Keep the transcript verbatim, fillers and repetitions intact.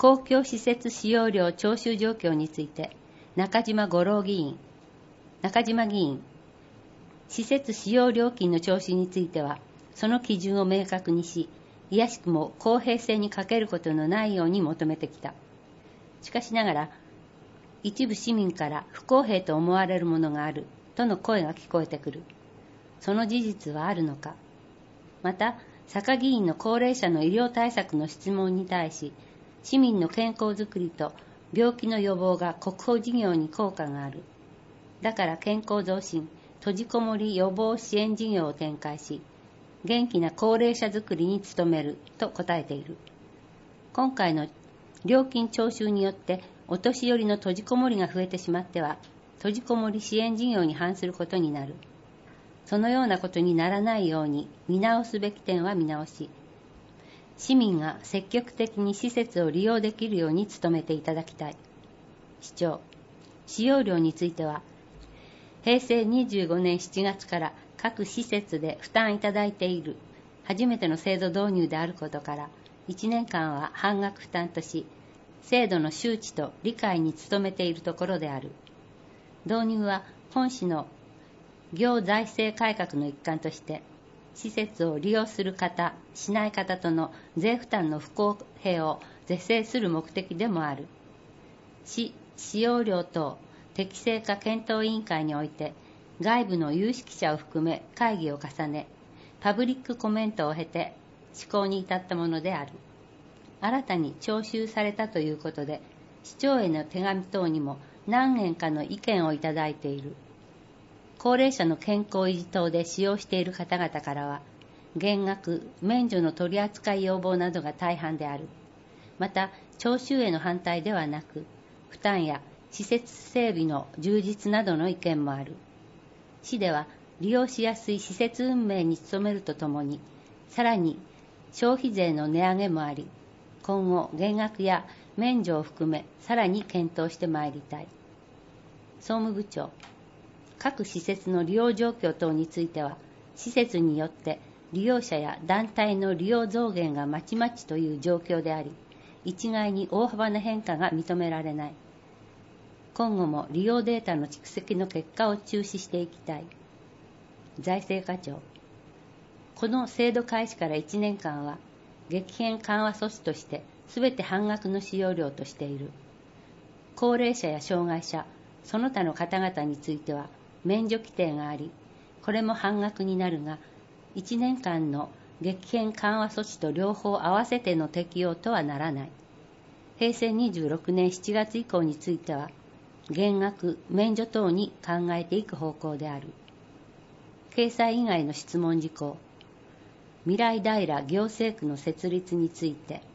公共施設使用料徴収状況について、中島五郎議員、中島議員、施設使用料金の徴収については、その基準を明確にし、いやしくも公平性に欠けることのないように求めてきた。しかしながら、一部市民から不公平と思われるものがあるとの声が聞こえてくる。その事実はあるのか。また、坂議員の高齢者の医療対策の質問に対し、市民の健康づくりと病気の予防が国保事業に効果がある。だから健康増進、閉じこもり予防支援事業を展開し、元気な高齢者づくりに努めると答えている。今回の料金徴収によってお年寄りの閉じこもりが増えてしまっては、閉じこもり支援事業に反することになる。そのようなことにならないように見直すべき点は見直し、市民が積極的に施設を利用できるように努めていただきたい。市長、使用料については、へいせいにじゅうごねんしちがつから各施設で負担いただいている初めての制度導入であることから、いちねんかんは半額負担とし、制度の周知と理解に努めているところである。導入は本市の行財政改革の一環として、施設を利用する方、しない方との税負担の不公平を是正する目的でもある。市使用料等適正化検討委員会において、外部の有識者を含め会議を重ね、パブリックコメントを経て施行に至ったものである。新たに徴収されたということで、市長への手紙等にも何件かの意見をいただいている。高齢者の健康維持等で使用している方々からは、減額、免除の取り扱い要望などが大半である。また、徴収への反対ではなく、負担や施設整備の充実などの意見もある。市では、利用しやすい施設運営に努めるとともに、さらに消費税の値上げもあり、今後減額や免除を含め、さらに検討してまいりたい。総務部長、各施設の利用状況等については、施設によって利用者や団体の利用増減がまちまちという状況であり、一概に大幅な変化が認められない。今後も利用データの蓄積の結果を注視していきたい。財政課長、この制度開始からいちねんかんは、激変緩和措置としてすべて半額の使用料としている。高齢者や障害者、その他の方々については免除規定があり、これも半額になるが、いちねんかんの激変緩和措置と両方合わせての適用とはならない。へいせいにじゅうろくねんしちがつ以降については、減額、免除等に考えていく方向である。掲載以外の質問事項、未来平行政区の設立について、